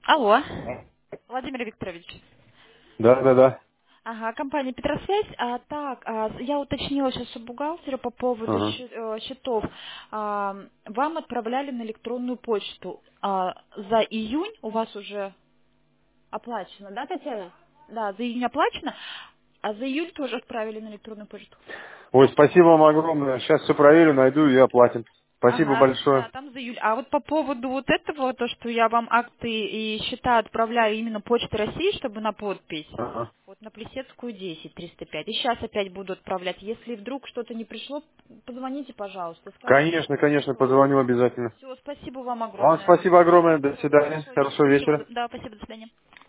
Алло, Владимир Викторович. Да, да, да. Ага, компания Петросвязь. Я уточнила сейчас у бухгалтера по поводу Ага. счетов. Вам отправляли на электронную почту. За июнь у вас уже оплачено, да, Татьяна? Да, за июнь оплачено, а за июль тоже отправили на электронную почту. Ой, спасибо вам огромное. Сейчас все проверю, найду и оплатим. Спасибо Ага, большое. да, там за июль. А вот по поводу вот этого, то, что я вам акты и счета отправляю именно Почтой России, чтобы на подпись, Ага. вот на Плесецкую 10, 305. И сейчас опять буду отправлять. Если вдруг что-то не пришло, позвоните, пожалуйста, скажите, Конечно, что не конечно, пришло. позвоню обязательно. Все, спасибо вам Вам огромное. спасибо огромное. До Всего свидания. хорошего вечера. Хорошего Спасибо. вечера. Да, спасибо, до свидания.